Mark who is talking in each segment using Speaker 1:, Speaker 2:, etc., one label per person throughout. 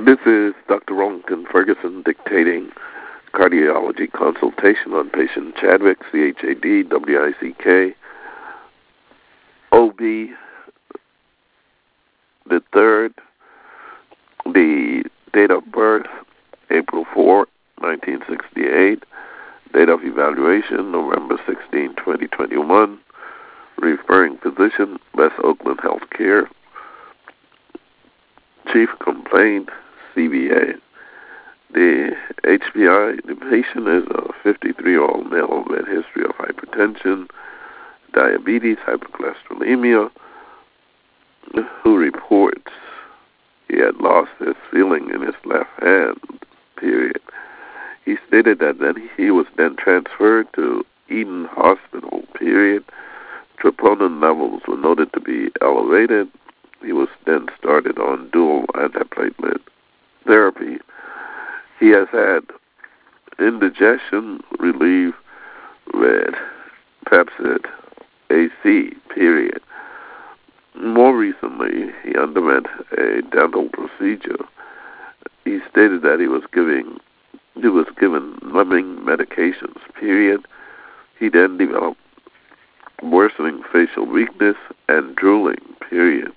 Speaker 1: This is Dr. Ronkin Ferguson dictating cardiology consultation on patient Chadwick, CHAD, OB, the third, the date of birth, April 4, 1968, date of evaluation, November 16, 2021, referring physician, West Oakland Healthcare, chief complaint, CBA. The HPI, the patient is a 53-year-old male with history of hypertension, diabetes, hypercholesterolemia, who reports he had lost his feeling in his left hand, period. He stated that then he was then transferred to Eden Hospital, period. Troponin levels were noted to be elevated. He was then started on dual antiplatelet therapy. He has had indigestion relief with Pepcid AC, period. More recently, he underwent a dental procedure. He stated that he was given numbing medications, period. He then developed worsening facial weakness and drooling, period.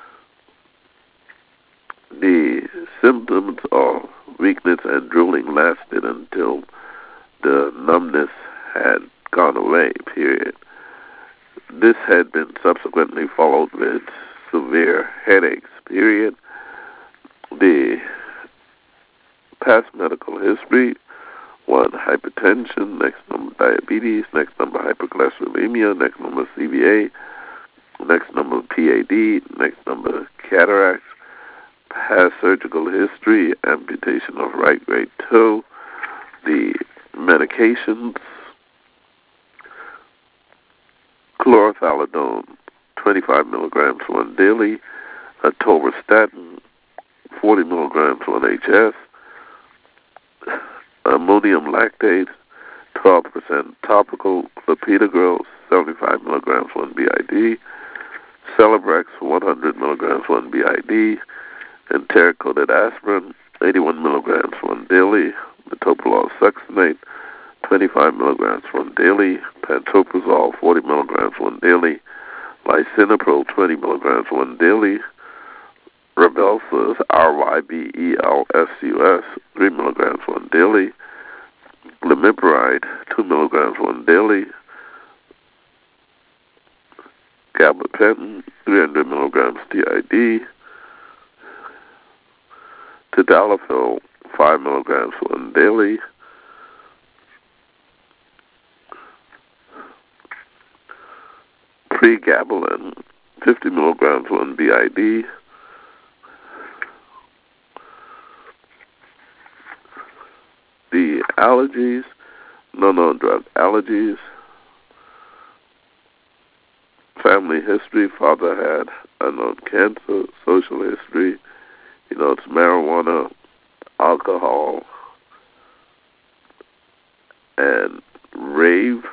Speaker 1: The symptoms of weakness and drooling lasted until the numbness had gone away, period. This had been subsequently followed with severe headaches, period. The past medical history, one, hypertension, next number diabetes, next number hypercholesterolemia, next number CVA, next number PAD, next number cataracts, past surgical history, amputation of right great toe, the medications, chlorothalidone, 25 milligrams 1 daily, atorvastatin, 40 milligrams 1 HS, ammonium lactate, 12% topical, clopidogrel, 75 milligrams 1 BID, Celebrex, 100 milligrams 1 BID, enteric-coated aspirin, 81 milligrams 1 daily, metoprolol succinate, 25 milligrams 1 daily, pantoprazole, 40 milligrams 1 daily, lisinopril, 20 milligrams 1 daily, Rybelsus, RYBELSUS, 3 milligrams 1 daily, glimepiride, 2 milligrams 1 daily, gabapentin, 300 milligrams TID, tadalafil, 5 milligrams 1 daily, pregabalin, 50 milligrams 1 BID, the allergies, no drug allergies, family history, father had unknown cancer, social history, it's marijuana, alcohol, and rave,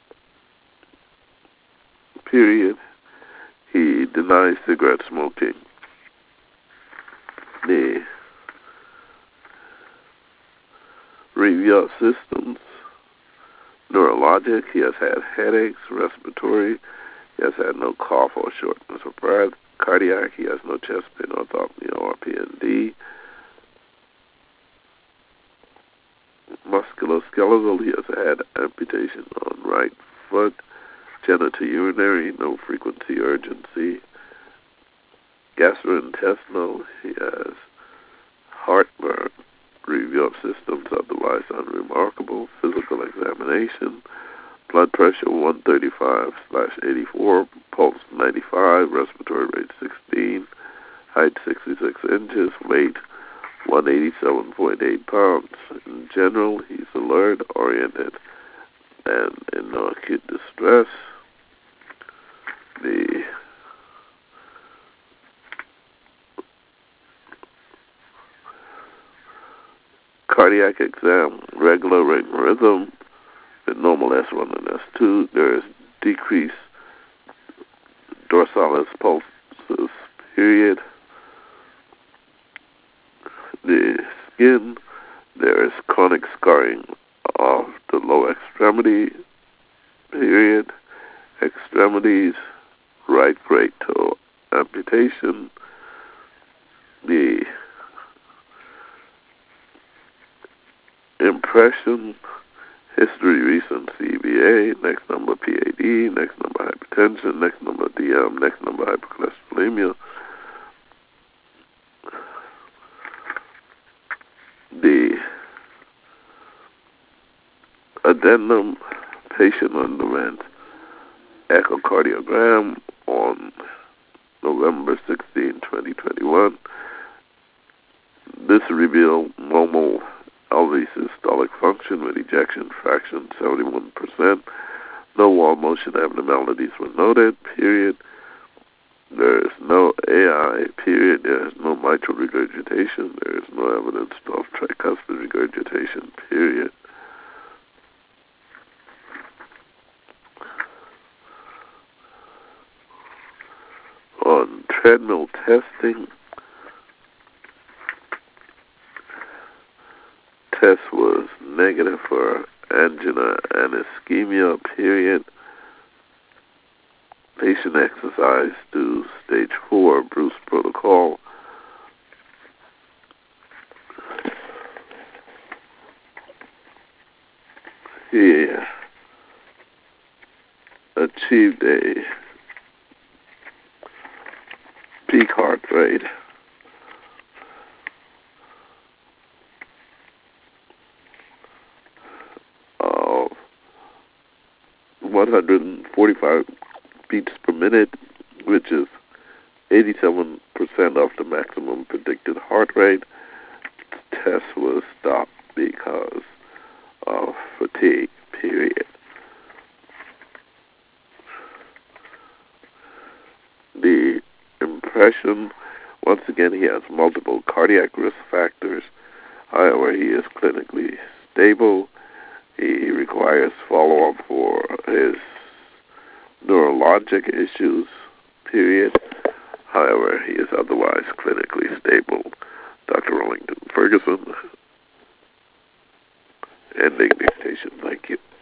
Speaker 1: period. He denies cigarette smoking. The review systems, neurologic, he has had headaches, respiratory, he has had no cough or shortness of breath, cardiac, he has no chest pain, orthopnea, or PND, musculoskeletal, he has had amputation on right foot, genitourinary, no frequency, urgency, gastrointestinal, he has heartburn, review of systems otherwise unremarkable, physical examination, blood pressure 135/84, pulse 95, respiratory rate 16, height 66 inches, weight 187.8 pounds. In general, he's alert, oriented, and in no acute distress. The cardiac exam, regular rhythm, with normal S1 and S2. There is decreased dorsalis pulses, period. The skin, there is chronic scarring of the lower extremity, period. Extremities, right great toe amputation. The impression, history, recent CVA, next number PAD, next number hypertension, next number DM, next number hypercholesterolemia. The addendum, patient underwent echocardiogram on November 16, 2021. This revealed normal LV systolic function with ejection fraction 71%. No wall motion abnormalities were noted, period. There is no AI, period. There is no mitral regurgitation. There is no evidence of tricuspid regurgitation, period. On treadmill testing, test was negative for angina and ischemia, period. Patient exercise to stage 4 Bruce protocol. He achieved a peak heart rate of 145 beats per minute, which is 87% of the maximum predicted heart rate. The test was stopped because of fatigue, period. The impression, once again, he has multiple cardiac risk factors. However, he is clinically stable. He requires follow-up for his neurologic issues, period. However, he is otherwise clinically stable. Dr. Rollington Ferguson, ending dictation. Thank you.